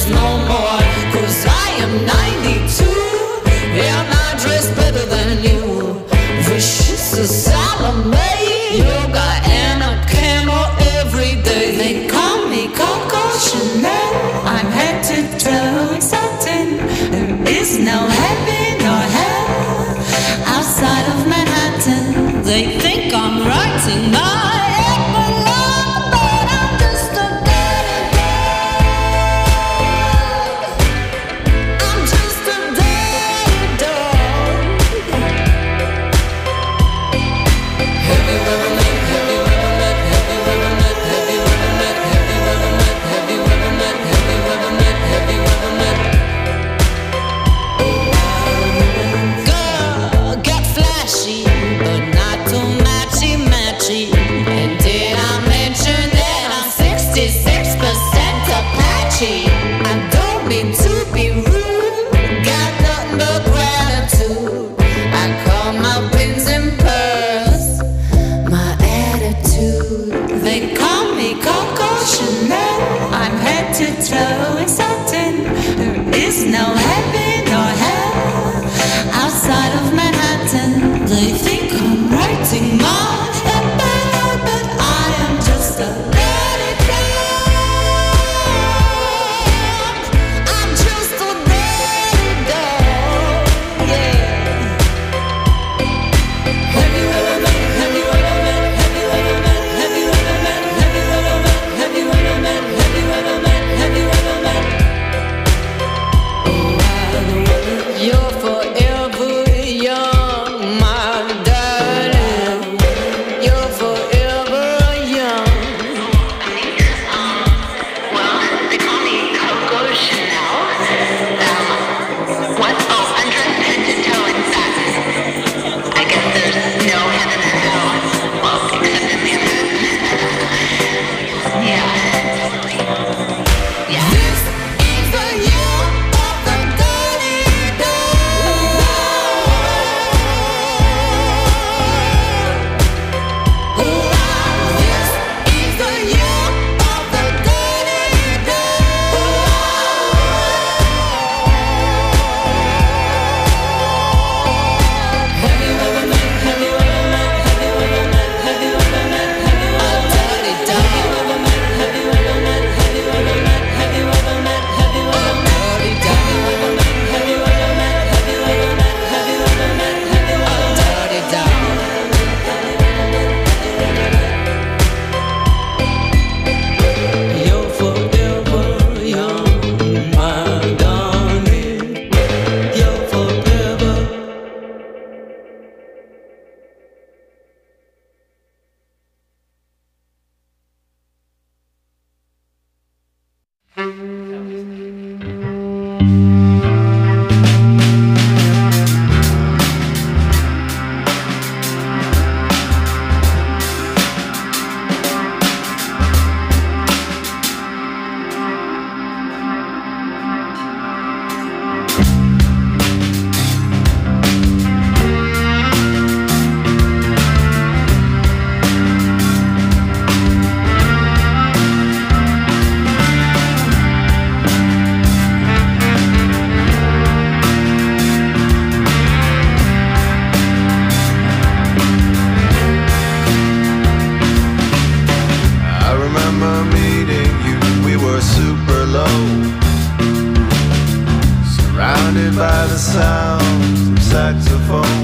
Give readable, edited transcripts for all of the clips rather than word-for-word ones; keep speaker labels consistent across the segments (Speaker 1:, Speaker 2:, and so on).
Speaker 1: no more. 'Cause I am 92 and I dress better than you. Vicious as Salome, yoga and a camel every day. They call me Coco Chanel. I'm head to toe exciting. There is no heaven or hell outside of Manhattan. They think I'm writing my epilogue, but I'm just a dirty dog. I'm just a dirty dog. Have you ever met? Have you ever met? Have you ever met? Have you ever met? Have you ever met? Have you ever met? Have you ever met? Have you ever met? Girl, get flashy, but not too matchy. And did I mention that I'm 66% Apache? I don't mean to be rude, got nothing but gratitude. I call my pins and pearls my attitude. They call me Coco Chanel. I'm head to toe exciting. There is no heaven or hell outside of Manhattan. They think I'm writing my epilogue, but I am just a dirty dog. I'm just a dirty dog. Yeah. Have you ever met? Have you ever met? Have you ever met? Have you ever met? Have you ever met? Have you ever met? Have you ever met? Have you ever met? You're forever young, my darling. You're forever young.
Speaker 2: Well, they call me Coco Chanel. What? Oh, undressed head to toe in satin. I guess there's no heaven or hell. Well, except in Manhattan. Yeah.
Speaker 1: This is the year of the dirty dog. This is the year of the dirty dog. Have you ever met? Have you ever met? Have you ever met? Have you ever met? Have you ever met? Dirty dog. Have you ever met? Have you ever met? Have you ever met? Have you ever met? Have you ever met? Dirty dog. Have you ever met? Have you ever met? Have you ever met? Have you ever met? Have you ever met? Dirty dog. You're forever young, my darling. You're forever. I remember meeting you, we were super low, surrounded by the sounds of saxophone.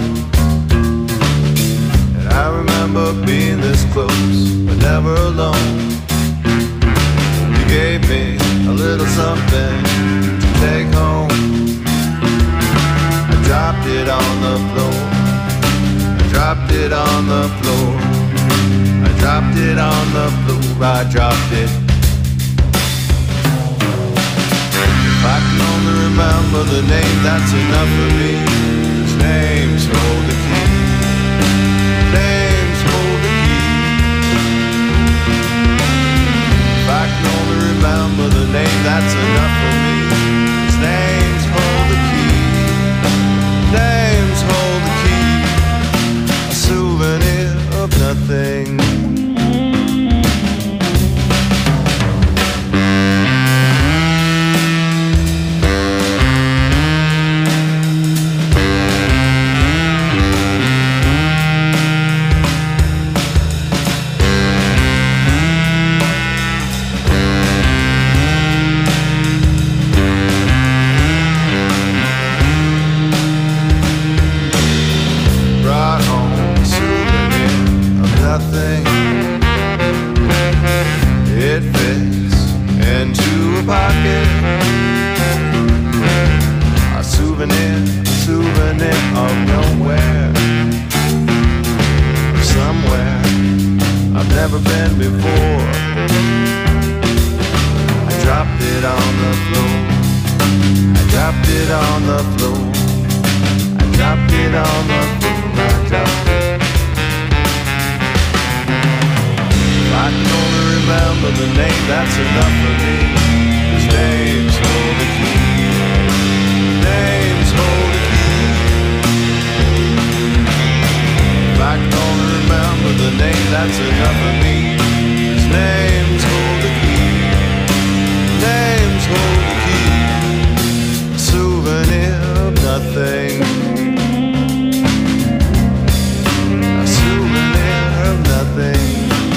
Speaker 1: And I remember being this close, but never alone. You gave me a little something to take home. I dropped it on the floor. I dropped it on the floor. I dropped it on the floor. I dropped it. If I can only remember the name, that's enough for me. His name's hold the key. Names hold the key. If I can only remember the name, that's enough for me. His name's hold the key. Names hold the key. A souvenir of nothing.
Speaker 3: dropped it on the floor. I dropped it on the floor. I dropped it. If I can only remember the name, that's enough for me. His name's Holy Key. His name's Holy Key. If I can only remember the name, that's enough for me. His name's Holy Key. His name's Holy Key. A souvenir of nothing. A souvenir of nothing.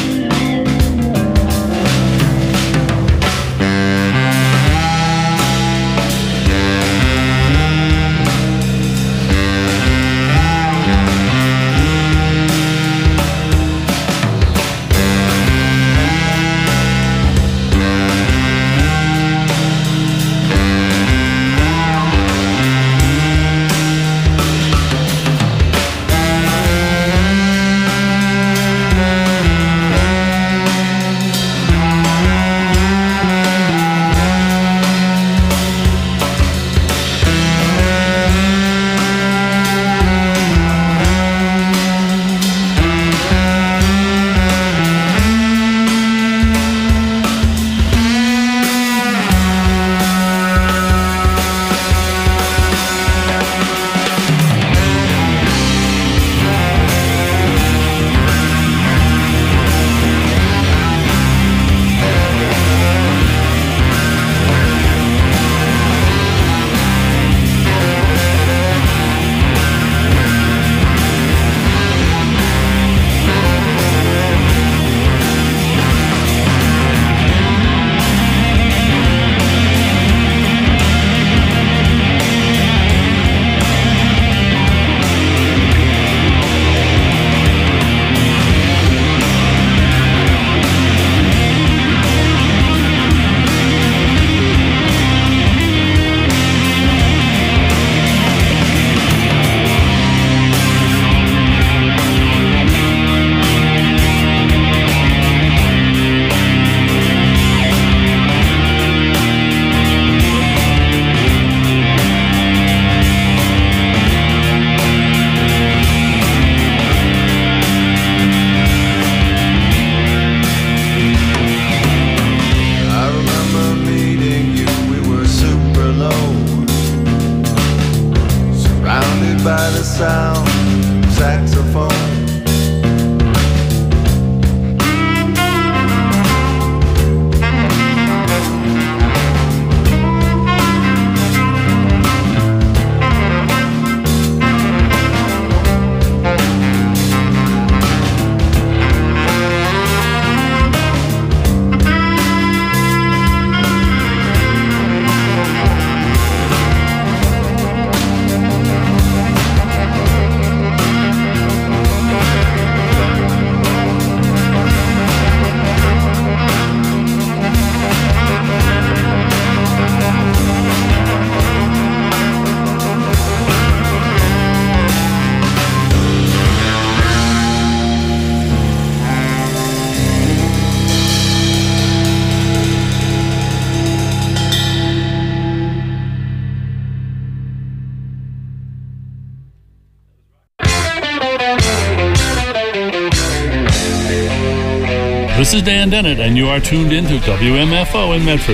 Speaker 4: This is Dan Dennett, and you are tuned into WMFO in Medford.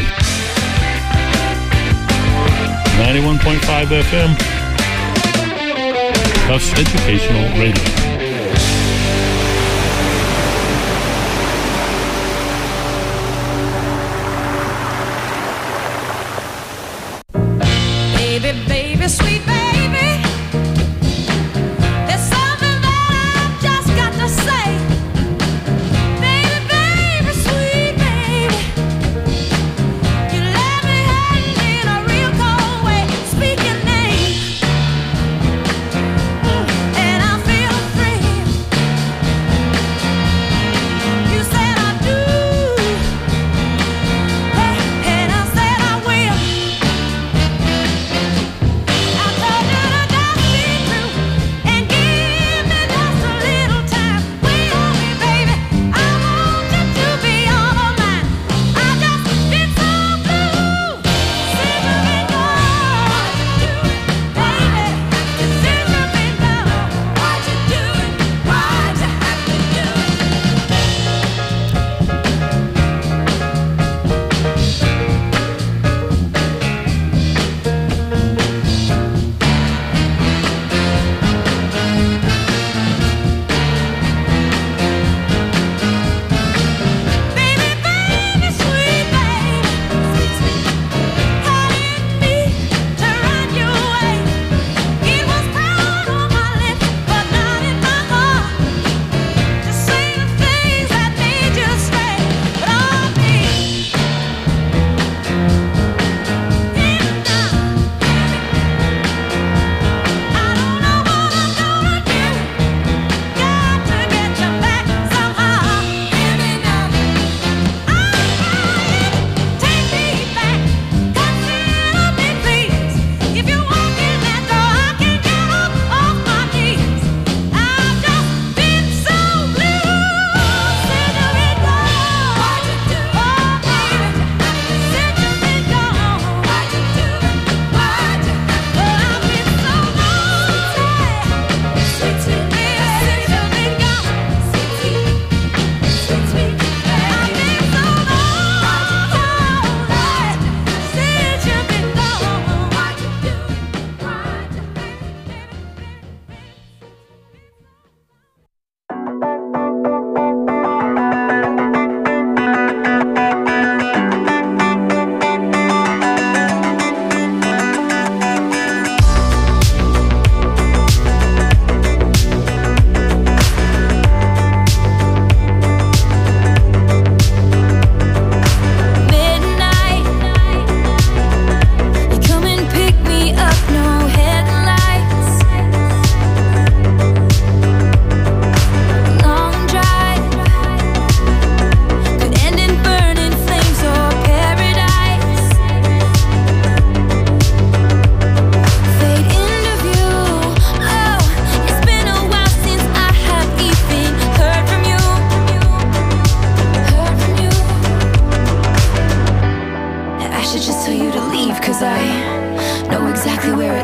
Speaker 4: 91.5 FM, Tufts Educational Radio.
Speaker 1: And I feel free.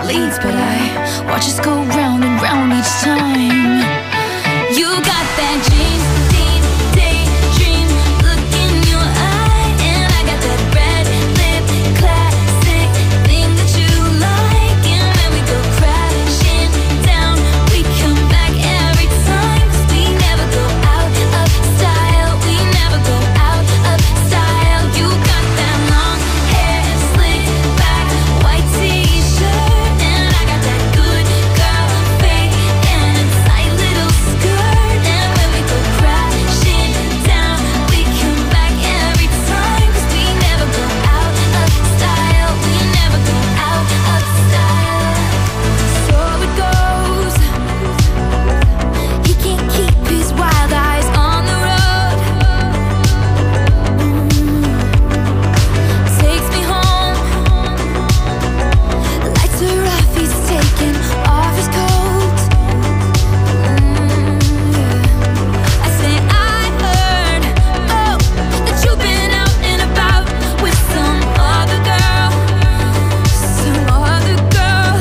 Speaker 5: it leads, but I watch us go round and round each time. You got that dream, daydream look in your eye, and I got that red lip classic thing that you like. And when we go crashing down, we come back every time, 'cause we never go out of style. We never go out of style. You got that long hair, slick back, white t-shirt, and I got that good girl fade and a tight little skirt. And when we go crashing down, we come back every time, 'cause we never go out of style. We never go out of style. So it goes. He can't keep his wild eyes on the road. Takes me home. Lights are off, he's taking off his coat. I say I heard, oh, that you've been out and about with some other girl, some other girl.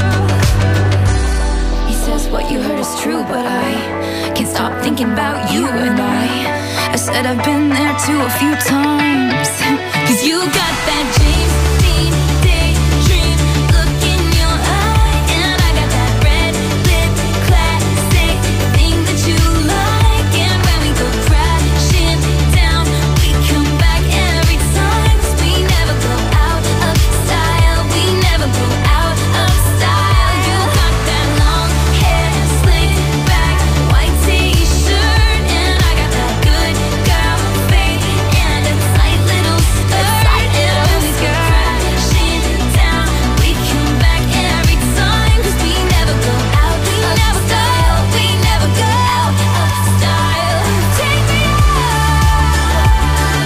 Speaker 5: He says what you heard is true, but I can't stop thinking about you. And I said I've been there too a few times. 'Cause you got that James Dean daydream look in your eye, and I got that red lip classic thing that you like. And when we go crashing down, we come back every time, 'cause we never go out of style. We never go out of style. You got that long hair, slick back, white t-shirt, and I got that good girl fade and a tight little skirt. And when we go crashing down, we come back every time, 'cause we never go out of style. We never go out of style. Take me out,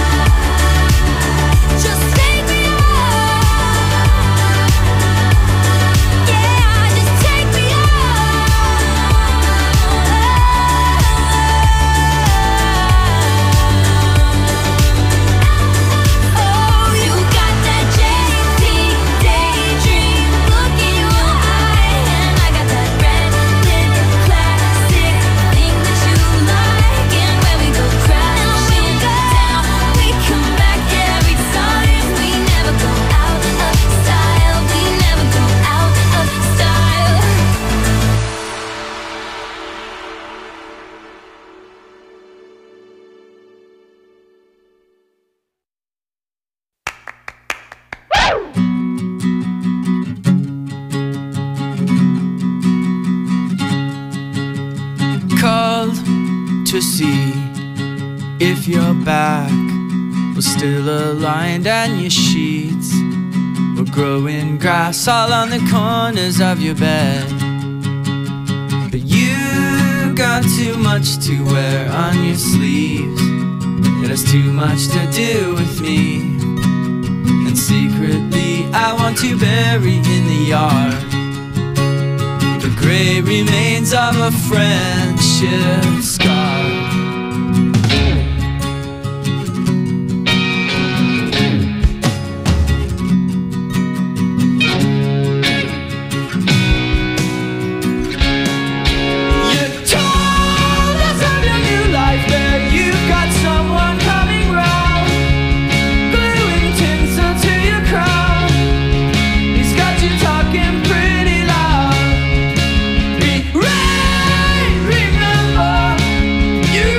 Speaker 5: just take me out. Yeah, just take me out. Oh, you got that JT daydream look in your eye, and I got that red lip classic thing that you like. And when we go crashing down, we come back every time. We never go out of style. We never go out of style.
Speaker 6: Called to see if your back was still aligned and your sheets were growing grass all on the corners of your bed. But you got too much to wear on your sleeves. It has too much to do with me, and secretly I want to bury in the yard the gray remains of a friendship scar. You told us of your new life, that you've got someone coming round, gluing tinsel to your crown. He's got you talking pretty loud. Remember, you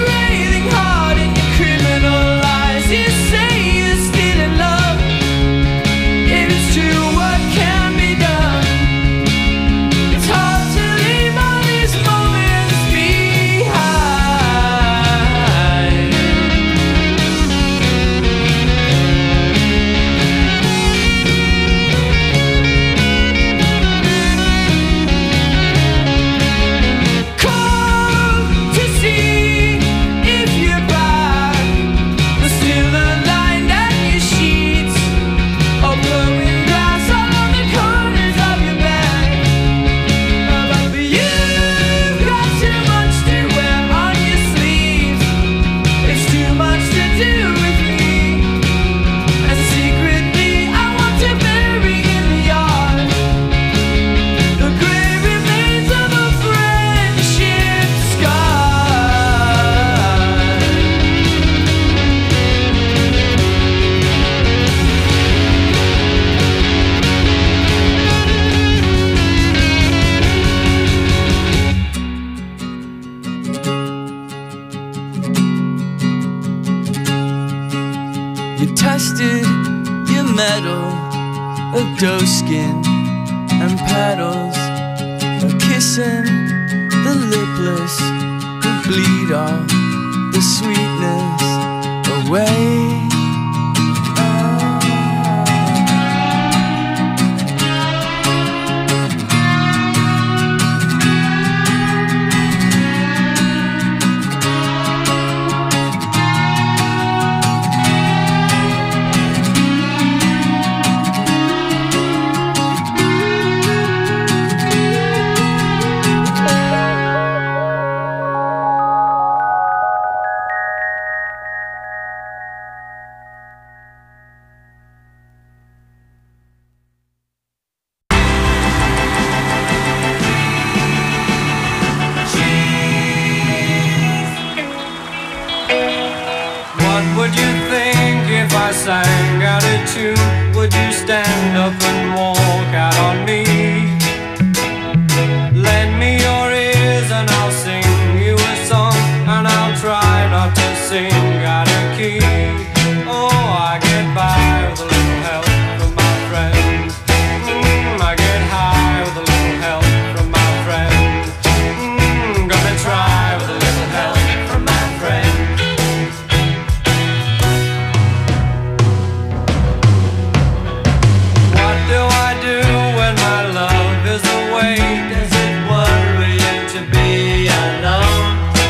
Speaker 6: doe skin and petals are kissing the lipless who bleed all the sweetness away.
Speaker 7: Would you think if I sang out a tune? Would you stand up and walk out on me? Lend me your ears and I'll sing you a song, and I'll try not to sing out of key. Oh, I get by with a little help from my friends. I get high with a little help from my friends. Gonna try with a little help from my friends. What do I do when my love is away? Does it worry you to be alone?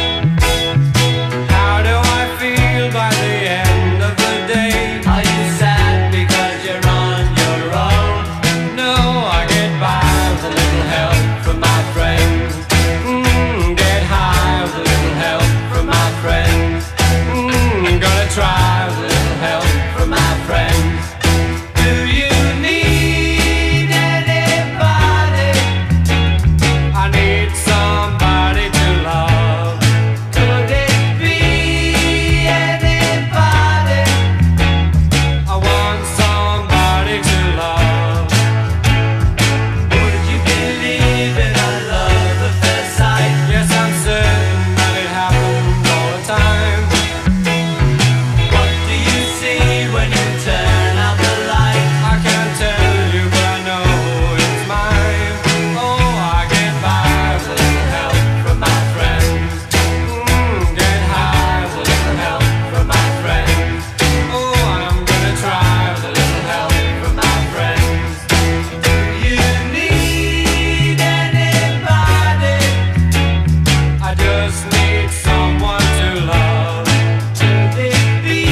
Speaker 7: How do I feel by the end of the day? Are you sad because you're on your own? No, I get by with a little help from my friends. Get high with a little help from my friends. Gonna try with a little help from my friends. Do you need anybody? I need somebody to love. Could it be anybody? I want somebody to love. Would you believe in a love at first sight? Yes, I'm certain that it happens all the time. What do you see when you turn out the light? I can't tell you, but I know it's mine. Oh, I get by with a little help from my friends. Get high with a little help from my friends. Oh, I'm gonna try with a little help from my friends. Do you need anybody? I just need someone to love. Could it be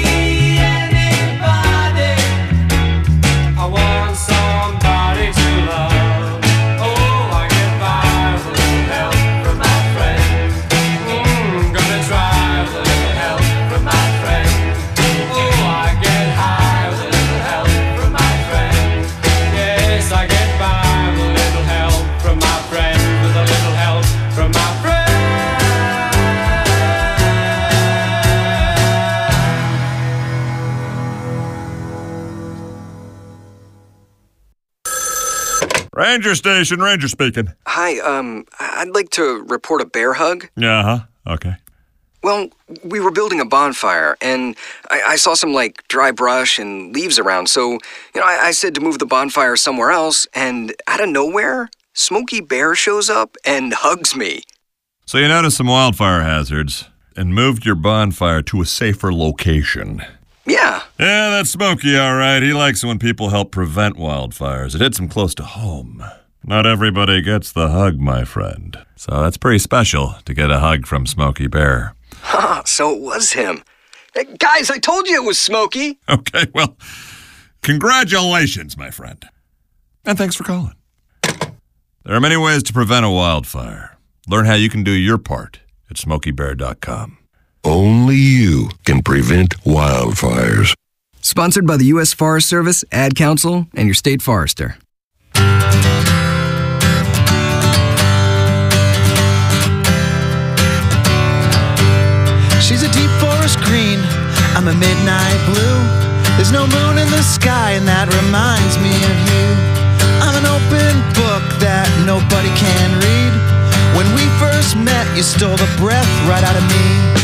Speaker 7: anybody? I want somebody to love. Oh, I get by with a little help from my friends. Gonna try with a little help from my friends. Oh, I get high with a little help from my friends. Yes, I get by with a little help from my friends. With a little help from my friends.
Speaker 8: Ranger station, Ranger speaking.
Speaker 9: Hi, I'd like to report a bear hug.
Speaker 8: Yeah, okay.
Speaker 9: Well, we were building a bonfire, and I saw some, dry brush and leaves around, so, I said to move the bonfire somewhere else, and out of nowhere, Smokey Bear shows up and hugs me.
Speaker 8: So you noticed some wildfire hazards and moved your bonfire to a safer location.
Speaker 9: Yeah.
Speaker 8: Yeah, that's Smokey, all right. He likes it when people help prevent wildfires. It hits him close to home. Not everybody gets the hug, my friend. So that's pretty special to get a hug from Smokey Bear.
Speaker 9: So it was him. Hey, guys, I told you it was Smokey.
Speaker 8: Okay, well, congratulations, my friend. And thanks for calling. There are many ways to prevent a wildfire. Learn how you can do your part at SmokeyBear.com.
Speaker 10: Only you can prevent wildfires.
Speaker 9: Sponsored by the U.S. Forest Service, Ad Council, and your state forester.
Speaker 11: She's a deep forest green, I'm a midnight blue. There's no moon in the sky and that reminds me of you. I'm an open book that nobody can read. When we first met, you stole the breath right out of me.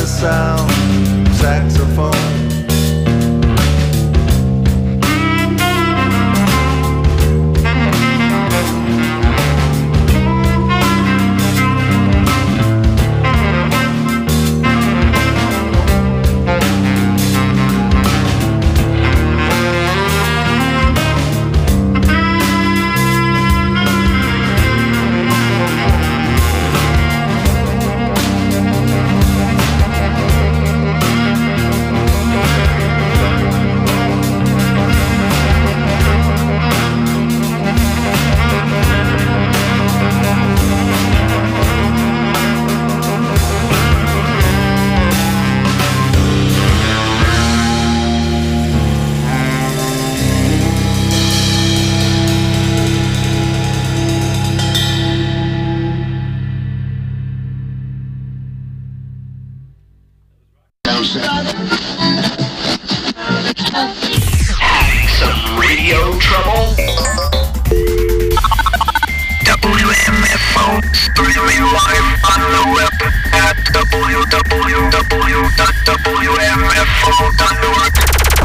Speaker 3: the sound of saxophone.
Speaker 12: Having some radio trouble? WMFO streaming live on the web at www.wmfo.org.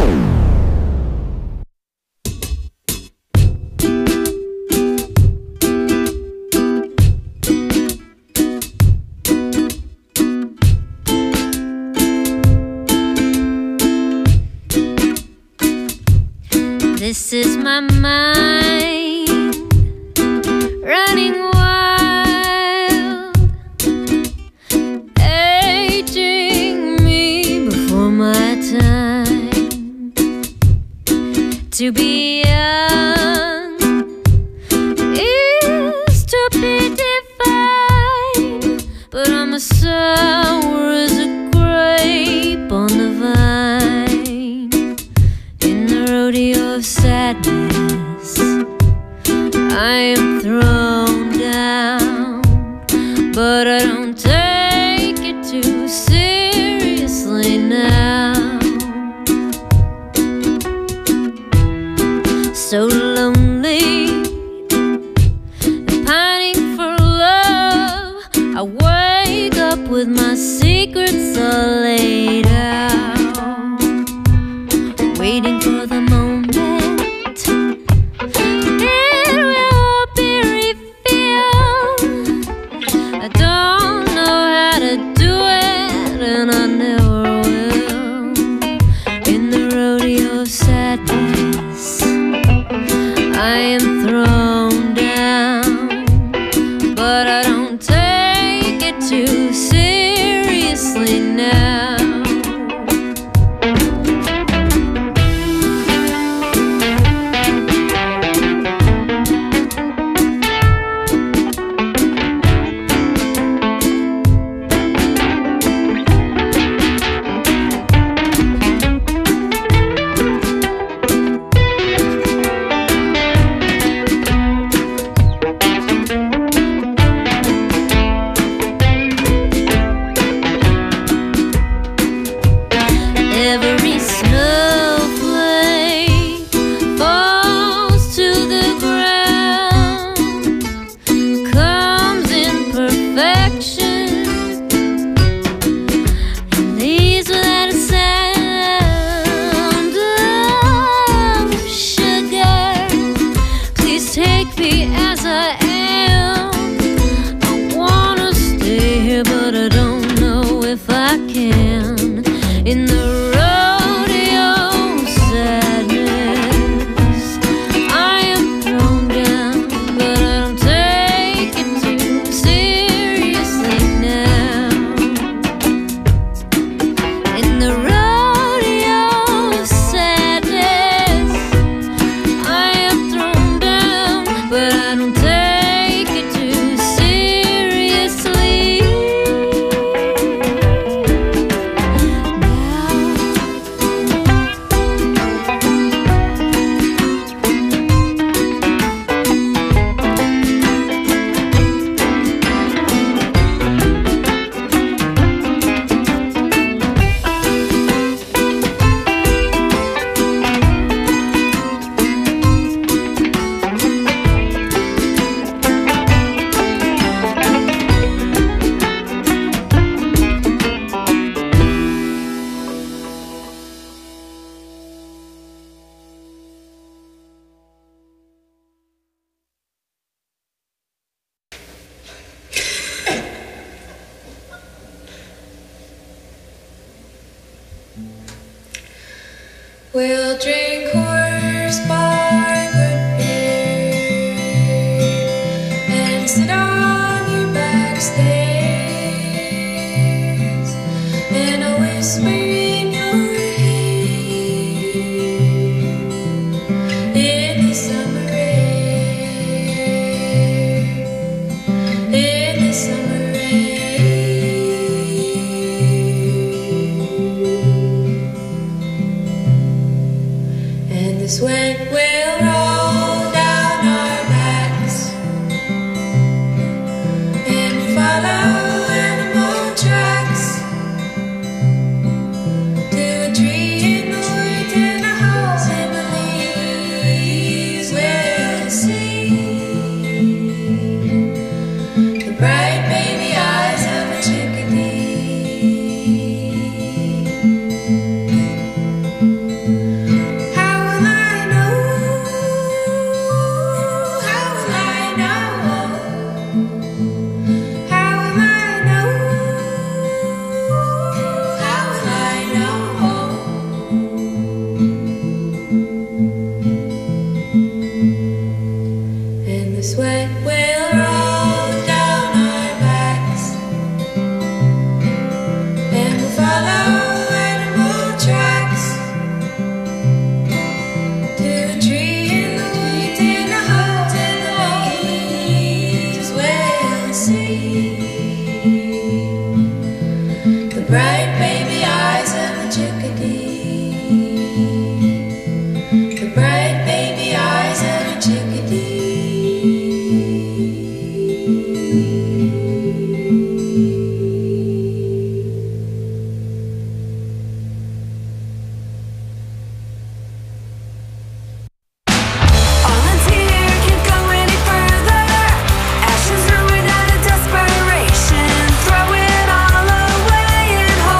Speaker 13: This is my mind running wild, aging me before my time. To be young is to be defined, but I'm as sour as a grape on the vine. In the rodeo of sadness, I am thrown down, but I don't take it too seriously now. So lonely and pining for love, I wake up with my secrets all laid out, waiting for the moment it will be revealed. I don't know how to do it, and I never will. In the rodeo of sadness, I am thrown down, but I don't take it too seriously now.
Speaker 14: We'll drink horse bar good beer and sit on your back stairs, and I'll whisper in your ear in the summer air, in the summer sweat will roll down our backs and follow animal tracks to a tree in the woods and a house in the leaves. We'll see the bright baby eyes of a chickadee. Sweat will roll down our backs and we'll follow animal tracks to a tree in the woods and a hole in the leaves. We'll see the bright baby eyes of a chickadee, the bright baby eyes of a chickadee.
Speaker 15: Ashes are without a desperation. Throw it all away and hold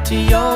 Speaker 6: to your